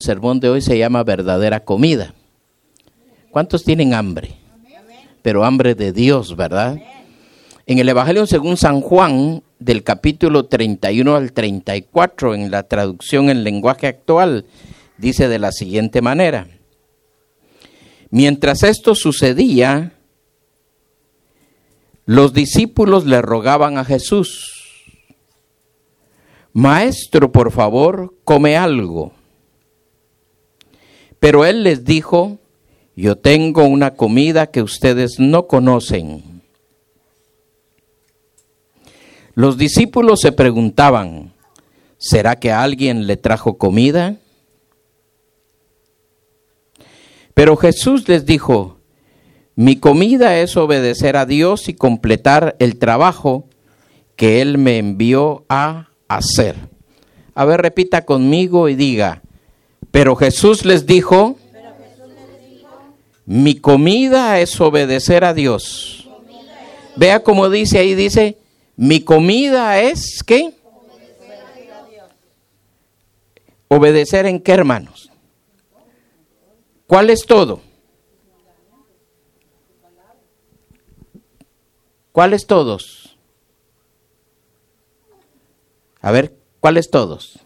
sermón de hoy se llama verdadera comida. ¿Cuántos tienen hambre? Pero hambre de Dios, ¿verdad? En el Evangelio según San Juan, del capítulo 31 al 34, en la traducción en lenguaje actual, dice de la siguiente manera: mientras esto sucedía, los discípulos le rogaban a Jesús: Maestro, por favor, come algo. Pero él les dijo: yo tengo una comida que ustedes no conocen. Los discípulos se preguntaban: ¿será que alguien le trajo comida? Pero Jesús les dijo: mi comida es obedecer a Dios y completar el trabajo que Él me envió a hacer. A ver, repita conmigo y diga: pero Jesús les dijo, mi comida es obedecer a Dios. Vea cómo dice ahí, dice, mi comida es, ¿qué? ¿Obedecer en qué, hermanos? ¿Cuál es todo? ¿Cuáles todos? A ver, ¿cuáles todos?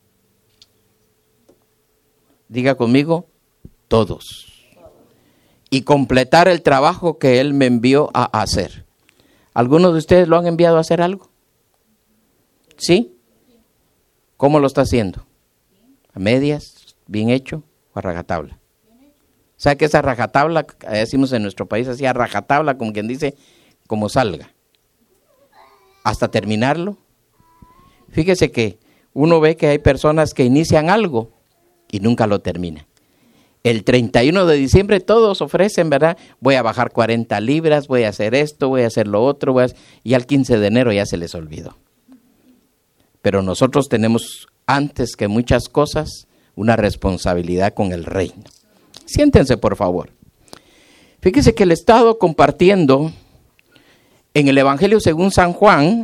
Diga conmigo, todos. Y completar el trabajo que Él me envió a hacer. ¿Algunos de ustedes lo han enviado a hacer algo? ¿Sí? ¿Cómo lo está haciendo? ¿A medias? ¿Bien hecho? ¿O a rajatabla? O sea que esa rajatabla, decimos en nuestro país así, a rajatabla, como quien dice, como salga. Hasta terminarlo. Fíjese que uno ve que hay personas que inician algo y nunca lo terminan. El 31 de diciembre todos ofrecen, ¿verdad? Voy a bajar 40 libras, voy a hacer esto, voy a hacer lo otro, y al 15 de enero ya se les olvidó. Pero nosotros tenemos, antes que muchas cosas, una responsabilidad con el reino. Siéntense, por favor. Fíjense que le he estado compartiendo en el Evangelio según San Juan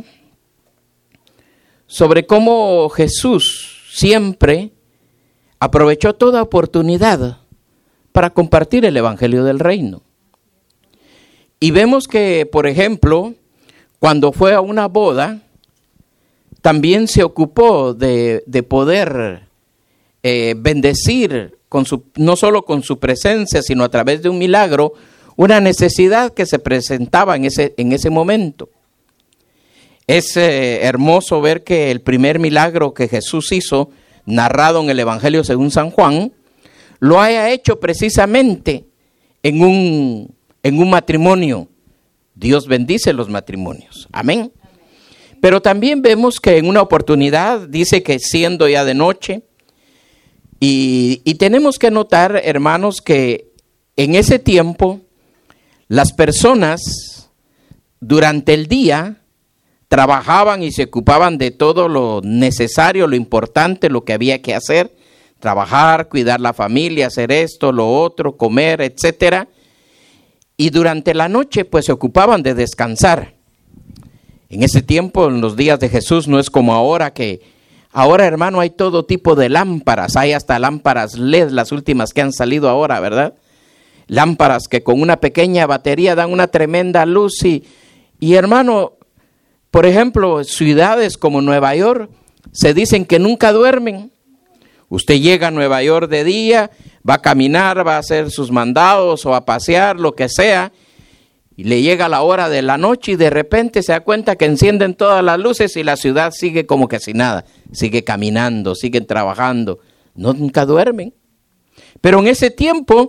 sobre cómo Jesús siempre aprovechó toda oportunidad para compartir el Evangelio del Reino. Y vemos que, por ejemplo, cuando fue a una boda, también se ocupó de poder bendecir, no solo con su presencia, sino a través de un milagro, una necesidad que se presentaba en ese momento. Es hermoso ver que el primer milagro que Jesús hizo, narrado en el Evangelio según San Juan, lo haya hecho precisamente en un matrimonio. Dios bendice los matrimonios. Amén. Pero también vemos que en una oportunidad, dice que siendo ya de noche, y tenemos que notar, hermanos, que en ese tiempo las personas durante el día trabajaban y se ocupaban de todo lo necesario, lo importante, lo que había que hacer, trabajar, cuidar la familia, hacer esto, lo otro, comer, etcétera. Y durante la noche, pues se ocupaban de descansar. En ese tiempo, en los días de Jesús, no es como ahora que, ahora, hermano, hay todo tipo de lámparas, hay hasta lámparas LED, las últimas que han salido ahora, ¿verdad? Lámparas que con una pequeña batería dan una tremenda luz y hermano, por ejemplo, ciudades como Nueva York se dicen que nunca duermen. Usted llega a Nueva York de día, va a caminar, va a hacer sus mandados o a pasear, lo que sea, y le llega la hora de la noche y de repente se da cuenta que encienden todas las luces y la ciudad sigue como que sin nada, sigue caminando, siguen trabajando, nunca duermen. Pero en ese tiempo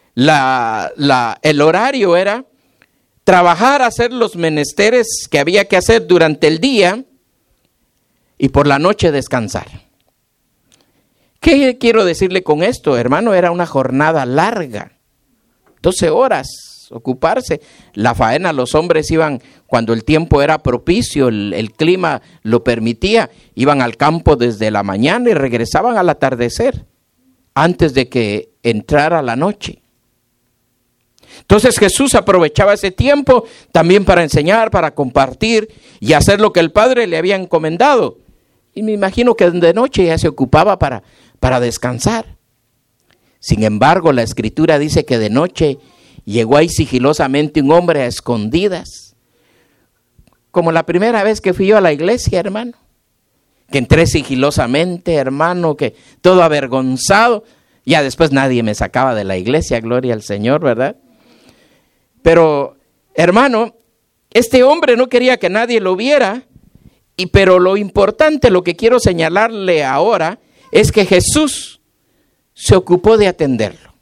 el horario era trabajar, hacer los menesteres que había que hacer durante el día y por la noche descansar. ¿Qué quiero decirle con esto, hermano? Era una jornada larga, 12 horas, ocuparse. La faena, los hombres iban, cuando el tiempo era propicio, el clima lo permitía, iban al campo desde la mañana y regresaban al atardecer, antes de que entrara la noche. Entonces Jesús aprovechaba ese tiempo también para enseñar, para compartir y hacer lo que el Padre le había encomendado. Y me imagino que de noche ya se ocupaba para descansar. Sin embargo, la Escritura dice que de noche llegó ahí sigilosamente un hombre a escondidas. Como la primera vez que fui yo a la iglesia, hermano. Que entré sigilosamente, hermano, que todo avergonzado. Ya después nadie me sacaba de la iglesia, gloria al Señor, ¿verdad? Pero, hermano, este hombre no quería que nadie lo viera. Pero lo importante, lo que quiero señalarle ahora, es que Jesús se ocupó de atenderlo.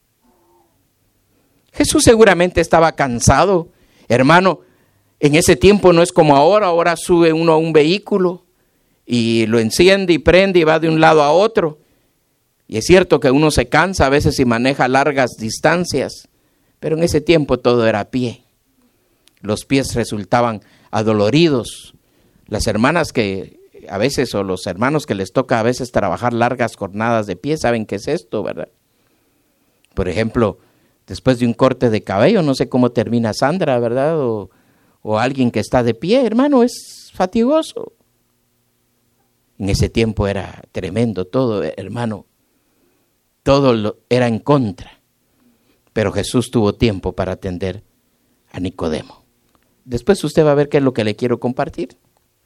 Jesús seguramente estaba cansado, hermano. En ese tiempo no es como ahora sube uno a un vehículo y lo enciende y prende y va de un lado a otro. Y es cierto que uno se cansa a veces y maneja largas distancias, pero en ese tiempo todo era a pie. Los pies resultaban adoloridos. Las hermanas que a veces, o los hermanos que les toca a veces trabajar largas jornadas de pie, saben qué es esto, ¿verdad? Por ejemplo, después de un corte de cabello, no sé cómo termina Sandra, ¿verdad? O alguien que está de pie, hermano, es fatigoso. En ese tiempo era tremendo todo, hermano. Todo era en contra. Pero Jesús tuvo tiempo para atender a Nicodemo. Después usted va a ver qué es lo que le quiero compartir.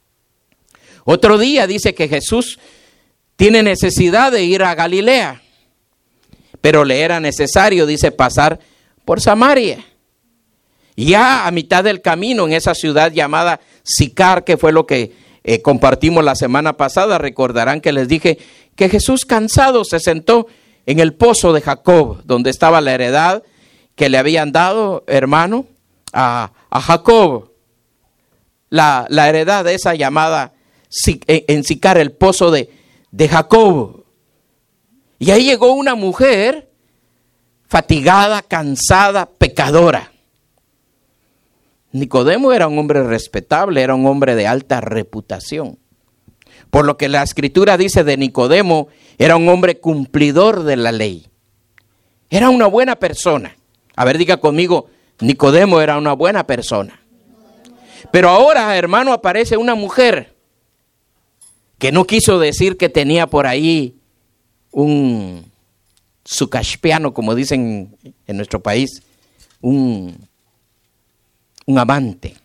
Otro día dice que Jesús tiene necesidad de ir a Galilea, pero le era necesario, dice, pasar por Samaria. Ya a mitad del camino, en esa ciudad llamada Sicar, que fue lo que compartimos la semana pasada, recordarán que les dije que Jesús, cansado, se sentó en el pozo de Jacob, donde estaba la heredad que le habían dado, hermano, a Jacob. La heredad esa llamada en Sicar, el pozo de Jacob. Y ahí llegó una mujer fatigada, cansada, pecadora. Nicodemo era un hombre respetable, era un hombre de alta reputación. Por lo que la Escritura dice de Nicodemo, era un hombre cumplidor de la ley. Era una buena persona. A ver, diga conmigo, Nicodemo era una buena persona. Pero ahora, hermano, aparece una mujer que no quiso decir que tenía por ahí un sucashpiano, como dicen en nuestro país, un amante.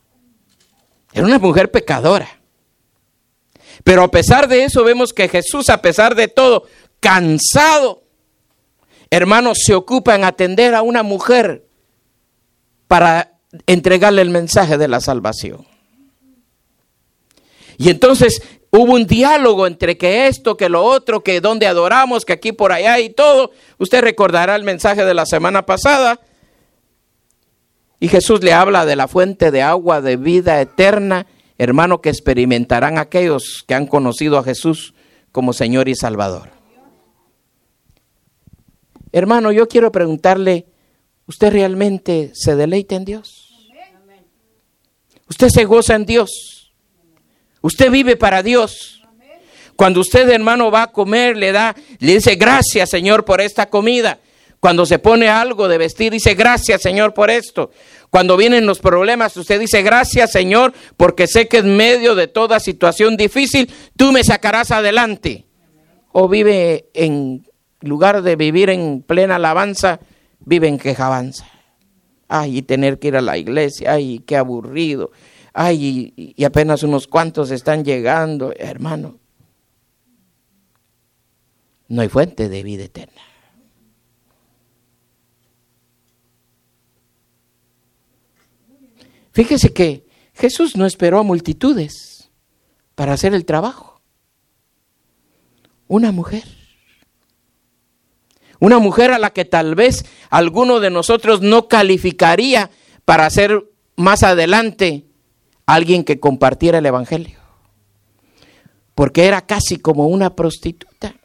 Era una mujer pecadora. Pero a pesar de eso vemos que Jesús, a pesar de todo, cansado, hermano, se ocupa en atender a una mujer para entregarle el mensaje de la salvación. Y entonces hubo un diálogo entre que esto, que lo otro, que donde adoramos, que aquí por allá y todo. Usted recordará el mensaje de la semana pasada. Y Jesús le habla de la fuente de agua de vida eterna, hermano, que experimentarán aquellos que han conocido a Jesús como Señor y Salvador. Hermano, yo quiero preguntarle, ¿usted realmente se deleita en Dios? ¿Usted se goza en Dios? ¿Usted vive para Dios? Cuando usted, hermano, va a comer, le dice gracias, Señor, por esta comida. Cuando se pone algo de vestir, dice gracias, Señor, por esto. Cuando vienen los problemas, usted dice gracias, Señor, porque sé que en medio de toda situación difícil, tú me sacarás adelante. O vive, en lugar de vivir en plena alabanza, vive en quejabanza. Ay, y tener que ir a la iglesia, ay, qué aburrido. Ay, y apenas unos cuantos están llegando, hermano. No hay fuente de vida eterna. Fíjese que Jesús no esperó a multitudes para hacer el trabajo. Una mujer a la que tal vez alguno de nosotros no calificaría para ser más adelante alguien que compartiera el evangelio. Porque era casi como una prostituta.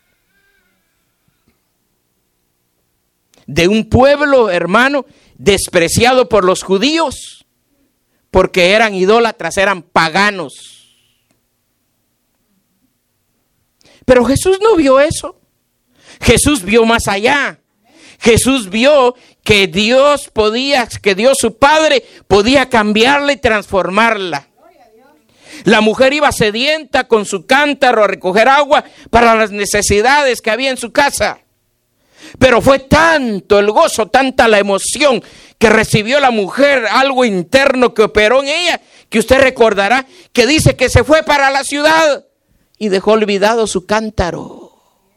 De un pueblo, hermano, despreciado por los judíos. Porque eran idólatras, eran paganos. Pero Jesús no vio eso. Jesús vio más allá. Jesús vio que Dios su Padre podía cambiarla y transformarla. La mujer iba sedienta con su cántaro a recoger agua para las necesidades que había en su casa. Pero fue tanto el gozo, tanta la emoción que recibió la mujer, algo interno que operó en ella, que usted recordará que dice que se fue para la ciudad y dejó olvidado su cántaro.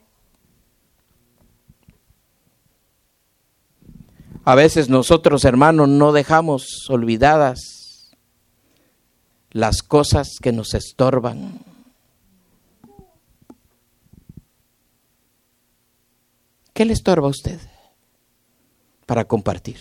A veces nosotros, hermanos, no dejamos olvidadas las cosas que nos estorban. ¿Qué le estorba a usted para compartir?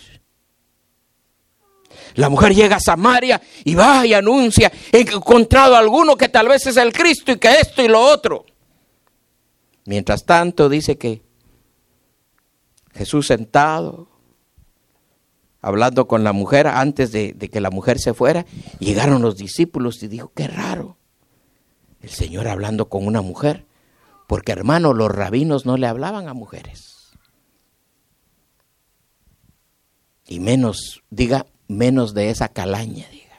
La mujer llega a Samaria y va y anuncia: he encontrado a alguno que tal vez es el Cristo y que esto y lo otro. Mientras tanto dice que Jesús sentado, hablando con la mujer, antes de que la mujer se fuera, llegaron los discípulos y dijo: qué raro, el Señor hablando con una mujer. Porque, hermano, los rabinos no le hablaban a mujeres. Y menos, diga, menos de esa calaña, diga.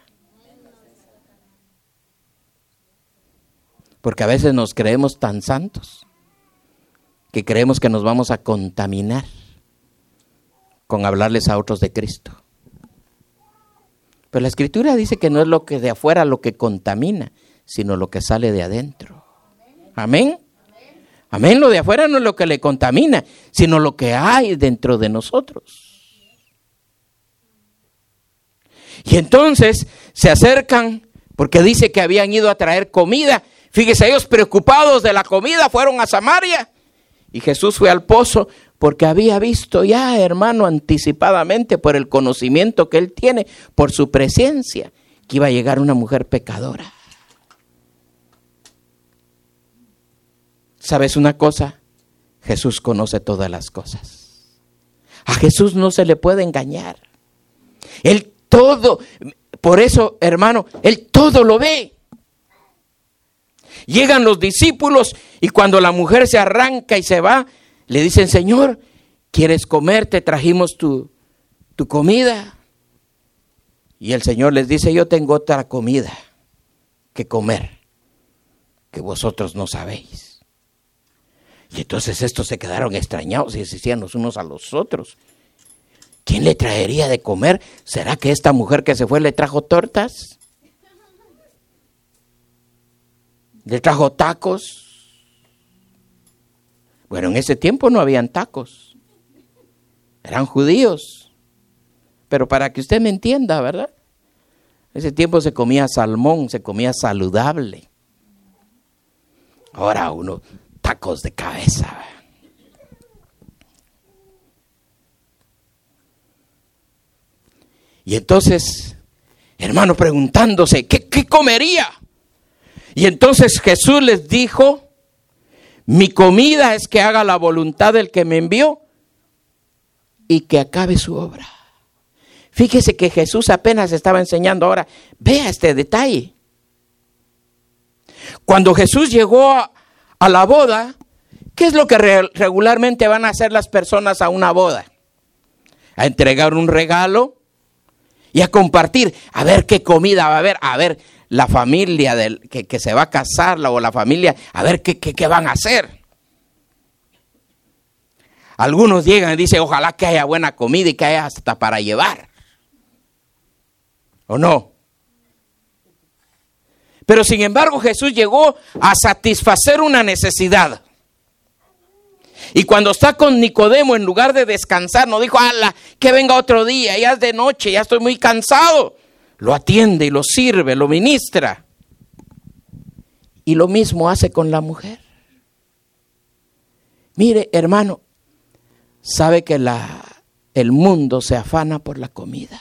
Porque a veces nos creemos tan santos que creemos que nos vamos a contaminar con hablarles a otros de Cristo. Pero la Escritura dice que no es lo que de afuera lo que contamina, sino lo que sale de adentro. Amén. Amén, lo de afuera no es lo que le contamina, sino lo que hay dentro de nosotros. Y entonces se acercan, porque dice que habían ido a traer comida. Fíjese, ellos preocupados de la comida fueron a Samaria. Y Jesús fue al pozo porque había visto ya, hermano, anticipadamente por el conocimiento que él tiene, por su presencia, que iba a llegar una mujer pecadora. ¿Sabes una cosa? Jesús conoce todas las cosas. A Jesús no se le puede engañar. Él todo, por eso, hermano, Él todo lo ve. Llegan los discípulos y cuando la mujer se arranca y se va, le dicen: Señor, ¿quieres comer? Te trajimos tu comida. Y el Señor les dice: yo tengo otra comida que comer, que vosotros no sabéis. Y entonces estos se quedaron extrañados y decían los unos a los otros: ¿quién le traería de comer? ¿Será que esta mujer que se fue le trajo tortas? ¿Le trajo tacos? Bueno, en ese tiempo no habían tacos. Eran judíos. Pero para que usted me entienda, ¿verdad? En ese tiempo se comía salmón, se comía saludable. Ahora uno... tacos de cabeza. Y entonces, hermano, preguntándose, ¿qué comería? Y entonces Jesús les dijo: mi comida es que haga la voluntad del que me envió y que acabe su obra. Fíjese que Jesús apenas estaba enseñando ahora. Vea este detalle. Cuando Jesús llegó a la boda, ¿qué es lo que regularmente van a hacer las personas a una boda? A entregar un regalo y a compartir. A ver qué comida va a haber. A ver la familia que se va a casar o la familia. A ver qué van a hacer. Algunos llegan y dicen: ojalá que haya buena comida y que haya hasta para llevar. ¿O no? Pero sin embargo Jesús llegó a satisfacer una necesidad. Y cuando está con Nicodemo, en lugar de descansar, no dijo: ala, que venga otro día, ya es de noche, ya estoy muy cansado. Lo atiende y lo sirve, lo ministra. Y lo mismo hace con la mujer. Mire, hermano, sabe que el mundo se afana por la comida.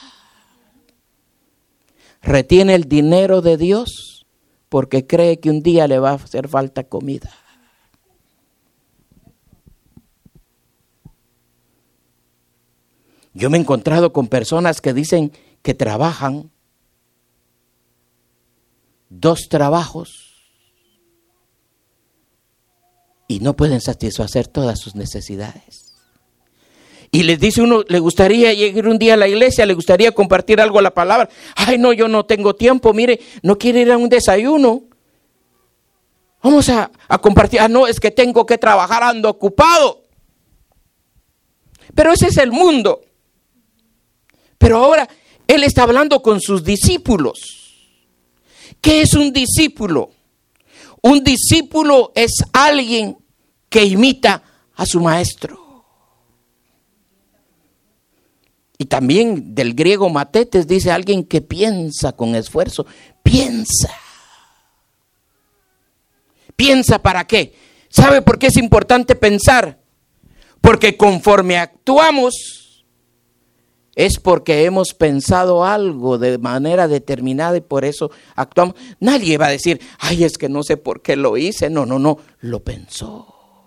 Retiene el dinero de Dios porque cree que un día le va a hacer falta comida. Yo me he encontrado con personas que dicen que trabajan 2 trabajos y no pueden satisfacer todas sus necesidades. Y les dice uno: le gustaría llegar un día a la iglesia, le gustaría compartir algo a la palabra. Ay, no, yo no tengo tiempo, mire, no quiere ir a un desayuno. Vamos a compartir. Ah, no, es que tengo que trabajar, ando ocupado. Pero ese es el mundo. Pero ahora Él está hablando con sus discípulos. ¿Qué es un discípulo? Un discípulo es alguien que imita a su maestro. Y también del griego matetes dice alguien que piensa con esfuerzo. Piensa. ¿Piensa para qué? ¿Sabe por qué es importante pensar? Porque conforme actuamos, es porque hemos pensado algo de manera determinada y por eso actuamos. Nadie va a decir, ay, es que no sé por qué lo hice. No, lo pensó.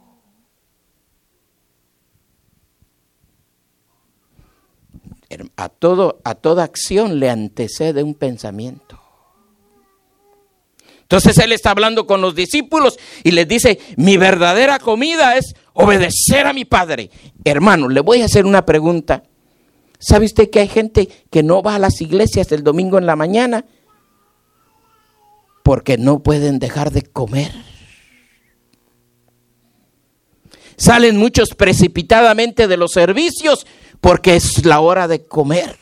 A toda acción le antecede un pensamiento. Entonces Él está hablando con los discípulos y les dice, mi verdadera comida es obedecer a mi Padre. Hermano, le voy a hacer una pregunta. ¿Sabe usted que hay gente que no va a las iglesias el domingo en la mañana? Porque no pueden dejar de comer. Salen muchos precipitadamente de los servicios porque es la hora de comer.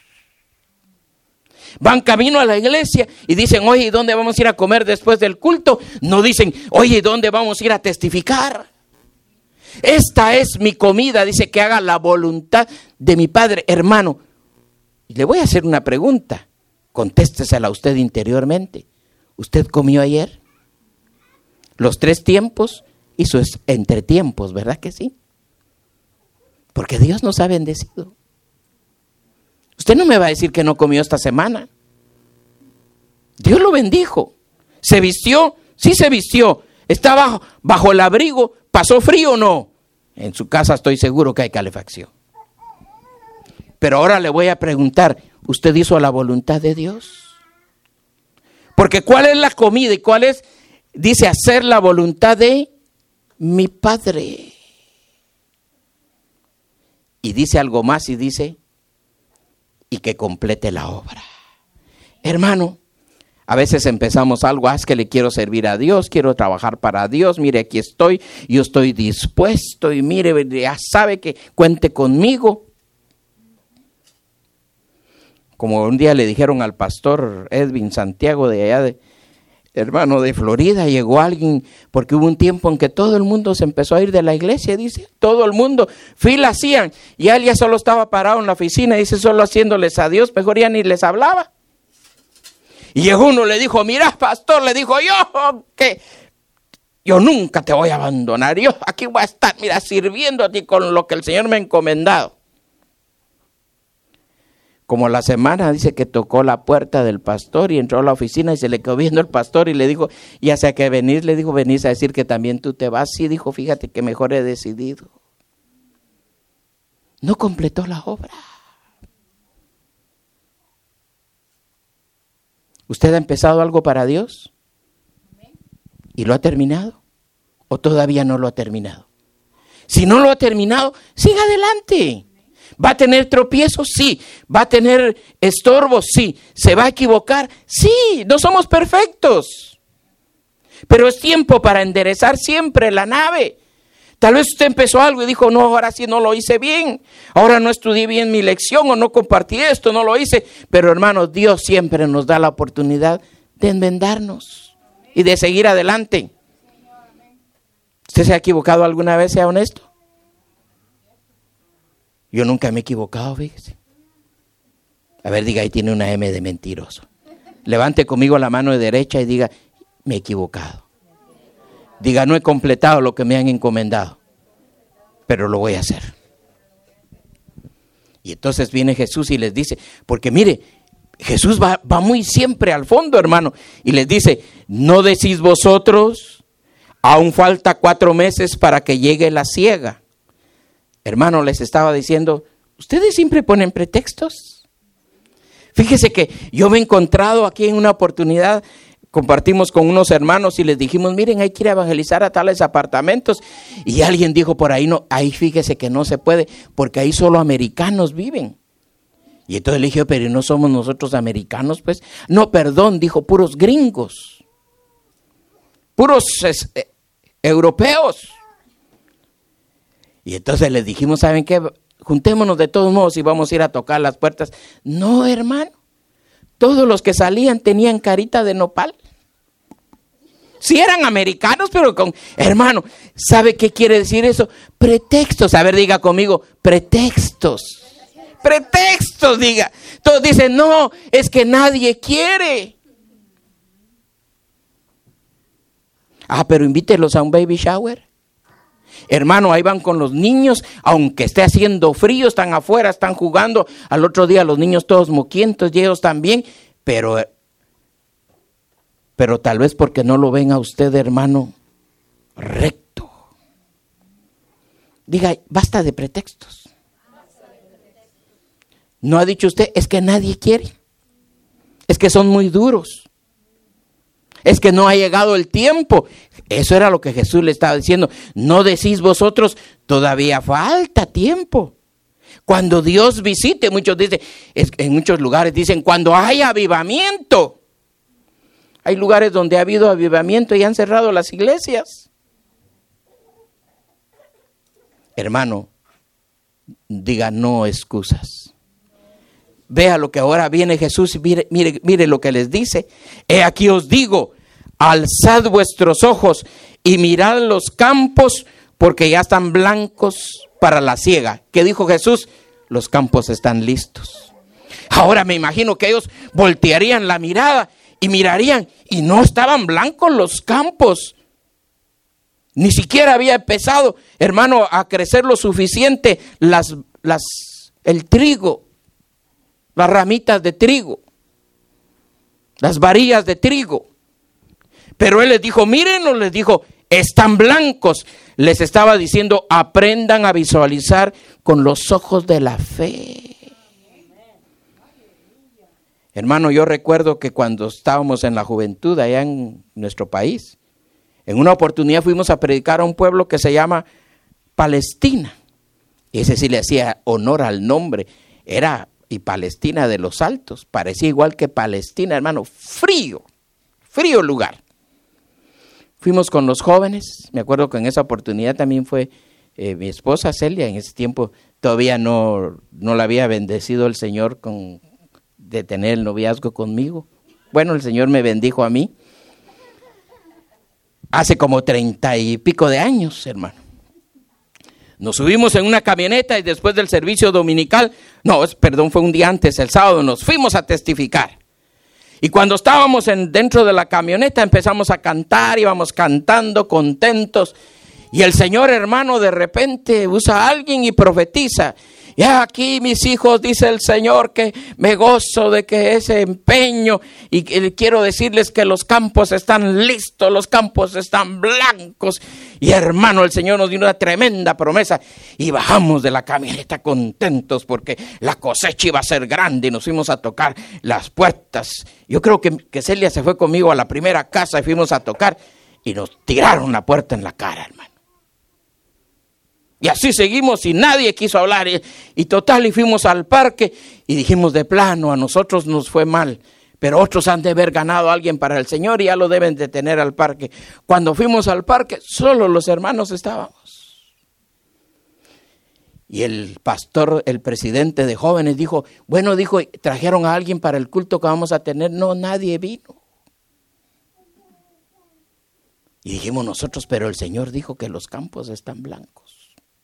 Van camino a la iglesia y dicen, oye, ¿y dónde vamos a ir a comer después del culto? No dicen, oye, ¿y dónde vamos a ir a testificar? Esta es mi comida, dice, que haga la voluntad de mi Padre. Hermano, le voy a hacer una pregunta, contéstesela usted interiormente. ¿Usted comió ayer? Los 3 tiempos y sus entretiempos, ¿verdad que sí? Porque Dios nos ha bendecido. Usted no me va a decir que no comió esta semana. Dios lo bendijo. ¿Se vistió? Sí se vistió. ¿Está bajo el abrigo? ¿Pasó frío o no? En su casa estoy seguro que hay calefacción. Pero ahora le voy a preguntar, ¿usted hizo la voluntad de Dios? Porque ¿cuál es la comida y cuál es? Dice, hacer la voluntad de mi Padre. Y dice algo más y dice, y que complete la obra. Hermano, a veces empezamos algo, es que le quiero servir a Dios, quiero trabajar para Dios, mire, aquí estoy, yo estoy dispuesto y mire, ya sabe que cuente conmigo. Como un día le dijeron al pastor Edwin Santiago de allá hermano de Florida, llegó alguien, porque hubo un tiempo en que todo el mundo se empezó a ir de la iglesia, dice, todo el mundo, fila hacían, y él ya solo estaba parado en la oficina, dice, solo haciéndoles a Dios, mejor ya ni les hablaba. Y llegó uno, le dijo, mira, pastor, le dijo, yo nunca te voy a abandonar, yo aquí voy a estar, mira, sirviendo a ti con lo que el Señor me ha encomendado. Como la semana dice que tocó la puerta del pastor y entró a la oficina y se le quedó viendo el pastor y le dijo, ya sea que venís, le dijo, venís a decir que también tú te vas. Sí, dijo, fíjate que mejor he decidido. No completó la obra. ¿Usted ha empezado algo para Dios? ¿Y lo ha terminado? ¿O todavía no lo ha terminado? Si no lo ha terminado, siga adelante. ¿Va a tener tropiezos? Sí. ¿Va a tener estorbos? Sí. ¿Se va a equivocar? Sí. No somos perfectos. Pero es tiempo para enderezar siempre la nave. Tal vez usted empezó algo y dijo, no, ahora sí no lo hice bien. Ahora no estudié bien mi lección o no compartí esto, no lo hice. Pero hermanos, Dios siempre nos da la oportunidad de enmendarnos y de seguir adelante. ¿Usted se ha equivocado alguna vez, sea honesto? Yo nunca me he equivocado, fíjese. A ver, diga, ahí tiene una M de mentiroso. Levante conmigo la mano derecha y diga, me he equivocado. Diga, no he completado lo que me han encomendado, pero lo voy a hacer. Y entonces viene Jesús y les dice, porque mire, Jesús va muy siempre al fondo, hermano, y les dice, ¿no decís vosotros, aún falta 4 meses para que llegue la siega? Hermano, les estaba diciendo, ustedes siempre ponen pretextos. Fíjese que yo me he encontrado aquí en una oportunidad, compartimos con unos hermanos y les dijimos, miren, hay que ir a evangelizar a tales apartamentos. Y alguien dijo por ahí, no, ahí fíjese que no se puede, porque ahí solo americanos viven. Y entonces le dije, pero ¿no somos nosotros americanos? Pues, no, perdón, dijo, puros gringos, puros europeos. Y entonces les dijimos, ¿saben qué? juntémonos de todos modos y vamos a ir a tocar las puertas. No, hermano. Todos los que salían tenían carita de nopal. Sí eran americanos, pero con... Hermano, ¿sabe qué quiere decir eso? Pretextos. A ver, diga conmigo, pretextos. Pretextos, diga. Todos dicen, no, es que nadie quiere. Pero invítelos a un baby shower. Hermano, ahí van con los niños, aunque esté haciendo frío, están afuera, están jugando. Al otro día los niños todos moquientos y ellos también, pero tal vez porque no lo ven a usted, hermano, recto. Diga, basta de pretextos. ¿No ha dicho usted? Es que nadie quiere. Es que son muy duros. Es que no ha llegado el tiempo. Eso era lo que Jesús le estaba diciendo. No decís vosotros, todavía falta tiempo. Cuando Dios visite, muchos dicen, en muchos lugares dicen, cuando hay avivamiento. Hay lugares donde ha habido avivamiento y han cerrado las iglesias. Hermano, diga no excusas. Vea lo que ahora viene Jesús y mire lo que les dice. He aquí os digo, alzad vuestros ojos y mirad los campos porque ya están blancos para la siega. ¿Qué dijo Jesús? Los campos están listos. Ahora me imagino que ellos voltearían la mirada y mirarían y no estaban blancos los campos. Ni siquiera había empezado, hermano, a crecer lo suficiente el trigo. Las ramitas de trigo, las varillas de trigo. Pero él les dijo, mírenlos, les dijo, están blancos. Les estaba diciendo, aprendan a visualizar con los ojos de la fe. Hermano, yo recuerdo que cuando estábamos en la juventud allá en nuestro país, en una oportunidad fuimos a predicar a un pueblo que se llama Palestina. Y ese sí le hacía honor al nombre. Era y Palestina de los Altos, parecía igual que Palestina, hermano, frío lugar. Fuimos con los jóvenes, me acuerdo que en esa oportunidad también fue mi esposa Celia, en ese tiempo todavía no la había bendecido el Señor de tener el noviazgo conmigo. Bueno, el Señor me bendijo a mí, hace como 30 y pico de años, hermano. Nos subimos en una camioneta y después del servicio dominical, fue un día antes, el sábado, nos fuimos a testificar. Y cuando estábamos dentro de la camioneta empezamos a cantar, íbamos cantando contentos. Y el Señor, hermano, de repente usa a alguien y profetiza. Y aquí, mis hijos, dice el Señor, que me gozo de que ese empeño, y quiero decirles que los campos están listos, los campos están blancos. Y hermano, el Señor nos dio una tremenda promesa y bajamos de la camioneta contentos porque la cosecha iba a ser grande y nos fuimos a tocar las puertas. Yo creo que Celia se fue conmigo a la primera casa y fuimos a tocar y nos tiraron la puerta en la cara, hermano. Y así seguimos y nadie quiso hablar. Y total, y fuimos al parque y dijimos de plano, a nosotros nos fue mal. Pero otros han de haber ganado a alguien para el Señor y ya lo deben de tener al parque. Cuando fuimos al parque, solo los hermanos estábamos. Y el pastor, el presidente de jóvenes dijo, ¿trajeron a alguien para el culto que vamos a tener? No, nadie vino. Y dijimos nosotros, pero el Señor dijo que los campos están blancos.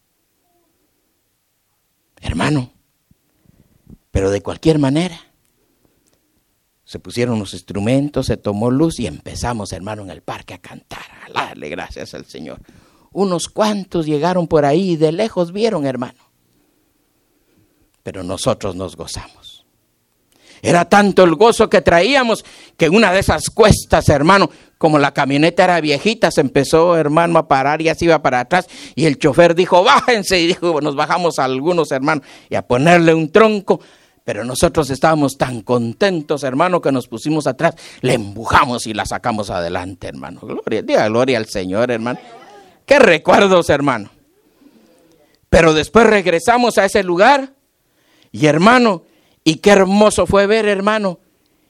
Hermano, pero de cualquier manera, se pusieron los instrumentos, se tomó luz y empezamos, hermano, en el parque a cantar, a darle gracias al Señor. Unos cuantos llegaron por ahí y de lejos vieron, hermano. Pero nosotros nos gozamos. Era tanto el gozo que traíamos que en una de esas cuestas, hermano, como la camioneta era viejita, se empezó, hermano, a parar y así iba para atrás. Y el chofer dijo, bájense. Y dijo, nos bajamos algunos, hermano, y a ponerle un tronco. Pero nosotros estábamos tan contentos, hermano, que nos pusimos atrás, le empujamos y la sacamos adelante, hermano. Diga gloria al Señor, hermano. Qué recuerdos, hermano. Pero después regresamos a ese lugar y, hermano, y qué hermoso fue ver, hermano,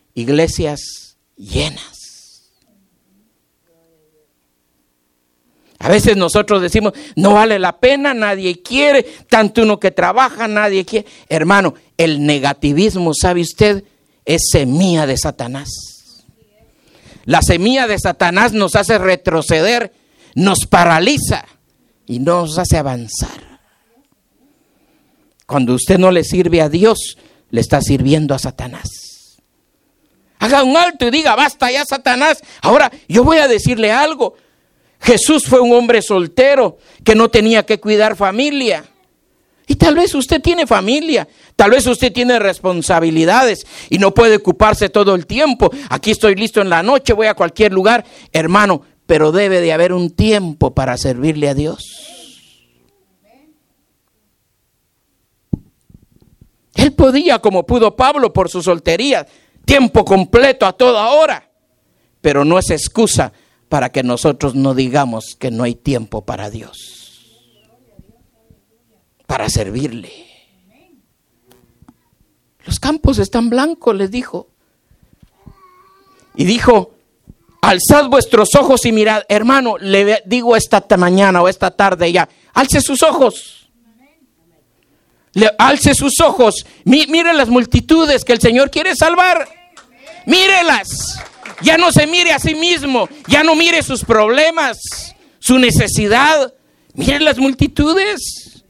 iglesias llenas. A veces nosotros decimos, no vale la pena, nadie quiere, tanto uno que trabaja, nadie quiere. Hermano, el negativismo, ¿sabe usted? Es semilla de Satanás. La semilla de Satanás nos hace retroceder, nos paraliza y no nos hace avanzar. Cuando usted no le sirve a Dios, le está sirviendo a Satanás. Haga un alto y diga, basta ya, Satanás. Ahora, yo voy a decirle algo. Jesús fue un hombre soltero que no tenía que cuidar familia. Y tal vez usted tiene familia, tal vez usted tiene responsabilidades y no puede ocuparse todo el tiempo. Aquí estoy listo en la noche, voy a cualquier lugar. Hermano, pero debe de haber un tiempo para servirle a Dios. Él podía, como pudo Pablo por su soltería, tiempo completo a toda hora. Pero no es excusa para que nosotros no digamos que no hay tiempo para Dios, para servirle. Los campos están blancos, les dijo. Y dijo, alzad vuestros ojos y mirad. Hermano, le digo esta mañana o esta tarde ya, alce sus ojos. Alce sus ojos. Mire las multitudes que el Señor quiere salvar. Mírelas. Ya no se mire a sí mismo, ya no mire sus problemas, su necesidad. Mire las multitudes.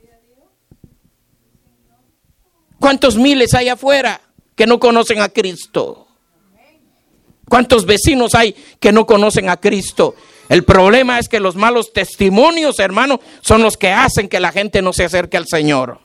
¿Cuántos miles hay afuera que no conocen a Cristo? ¿Cuántos vecinos hay que no conocen a Cristo? El problema es que los malos testimonios, hermano, son los que hacen que la gente no se acerque al Señor.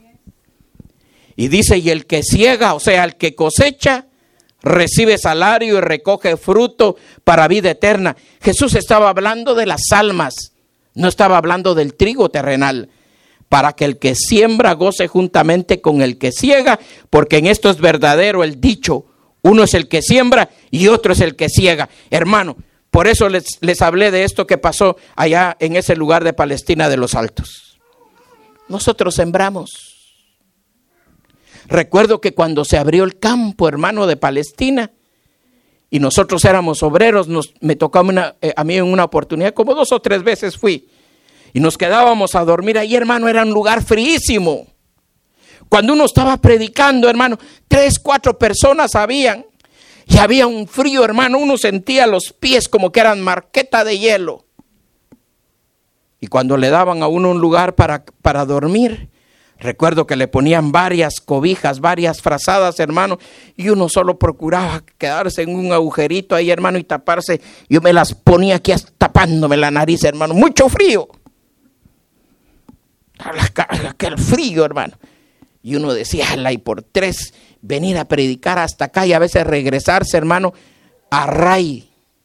Y dice, y el que ciega, o sea, el que cosecha, recibe salario y recoge fruto para vida eterna. Jesús estaba hablando de las almas, no estaba hablando del trigo terrenal. Para que el que siembra goce juntamente con el que ciega, porque en esto es verdadero el dicho, uno es el que siembra y otro es el que ciega. Hermano, por eso les hablé de esto que pasó allá en ese lugar de Palestina de los Altos. Nosotros sembramos. Recuerdo que cuando se abrió el campo, hermano, de Palestina, y nosotros éramos obreros, me tocó a mí en una oportunidad, como 2 o 3 veces fui, y nos quedábamos a dormir ahí, hermano, era un lugar fríísimo. Cuando uno estaba predicando, hermano, 3, 4 personas habían, y había un frío, hermano, uno sentía los pies como que eran marqueta de hielo. Y cuando le daban a uno un lugar para dormir, recuerdo que le ponían varias cobijas, varias frazadas, hermano, y uno solo procuraba quedarse en un agujerito ahí, hermano, y taparse. Yo me las ponía aquí tapándome la nariz, hermano, mucho frío. Aquel frío, hermano. Y uno decía, ala, y por 3 venir a predicar hasta acá y a veces regresarse, hermano, a Ray.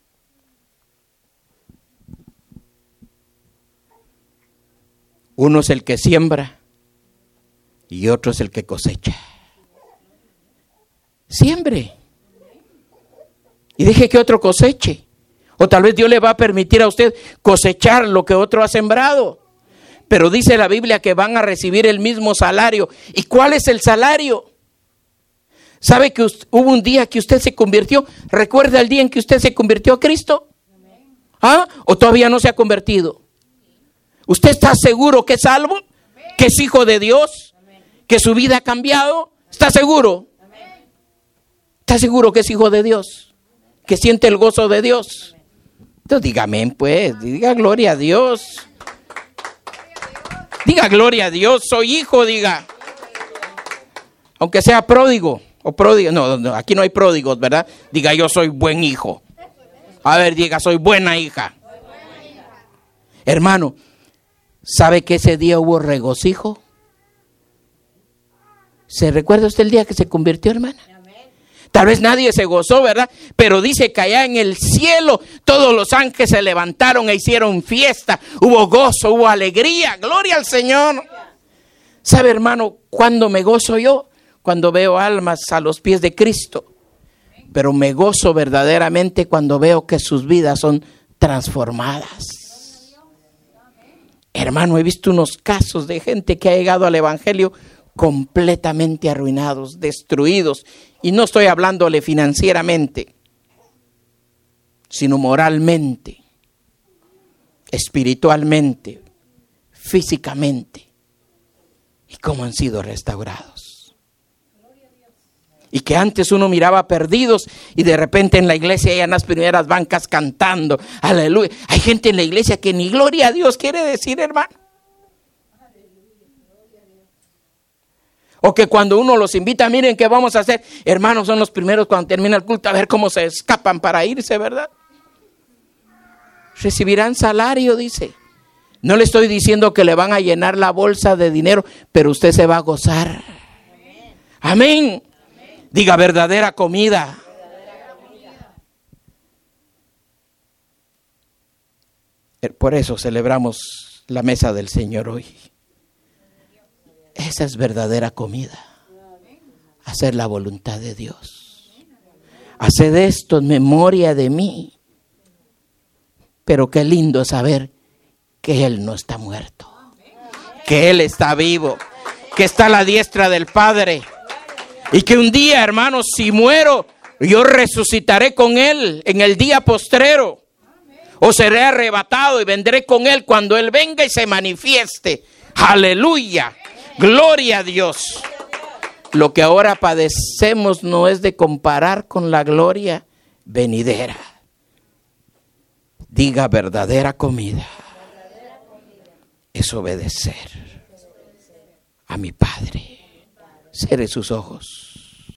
Uno es el que siembra y otro es el que cosecha. Siembre y deje que otro coseche. O tal vez Dios le va a permitir a usted cosechar lo que otro ha sembrado. Pero dice la Biblia que van a recibir el mismo salario. ¿Y cuál es el salario? ¿Sabe que hubo un día que usted se convirtió? ¿Recuerda el día en que usted se convirtió a Cristo? ¿Ah? ¿O todavía no se ha convertido? ¿Usted está seguro que es salvo? ¿Que es hijo de Dios? ¿Que su vida ha cambiado? ¿Está seguro? ¿Está seguro que es hijo de Dios? ¿Que siente el gozo de Dios? Entonces dígame, pues, diga gloria a Dios. Diga gloria a Dios, soy hijo, diga. Aunque sea pródigo o pródigo. No, aquí no hay pródigos, ¿verdad? Diga, yo soy buen hijo. A ver, diga, soy buena hija. Hermano, ¿sabe que ese día hubo regocijo? ¿Se recuerda usted el día que se convirtió, hermana? Tal vez nadie se gozó, ¿verdad? Pero dice que allá en el cielo todos los ángeles se levantaron e hicieron fiesta. Hubo gozo, hubo alegría. Gloria al Señor. ¿Sabe, hermano, cuándo me gozo yo? Cuando veo almas a los pies de Cristo. Pero me gozo verdaderamente cuando veo que sus vidas son transformadas. Hermano, he visto unos casos de gente que ha llegado al evangelio completamente arruinados, destruidos. Y no estoy hablándole financieramente, sino moralmente. espiritualmente, físicamente, y cómo han sido restaurados. Y que antes uno miraba perdidos y de repente en la iglesia hay en las primeras bancas cantando, aleluya. Hay gente en la iglesia que ni gloria a Dios quiere decir, hermano. O que cuando uno los invita, miren qué vamos a hacer, hermanos, son los primeros cuando termina el culto a ver cómo se escapan para irse, ¿verdad? Recibirán salario, dice. No le estoy diciendo que le van a llenar la bolsa de dinero, pero usted se va a gozar. Amén. Diga verdadera comida. Por eso celebramos la mesa del Señor hoy. Esa es verdadera comida. Hacer la voluntad de Dios. Haced esto en memoria de mí. Pero qué lindo saber que Él no está muerto. Que Él está vivo. Que está a la diestra del Padre. Y que un día, hermanos, si muero, yo resucitaré con Él en el día postrero. O seré arrebatado y vendré con Él cuando Él venga y se manifieste. Aleluya. Gloria a Dios. Lo que ahora padecemos no es de comparar con la gloria venidera. Diga verdadera comida. Es obedecer a mi Padre. Cierre sus ojos.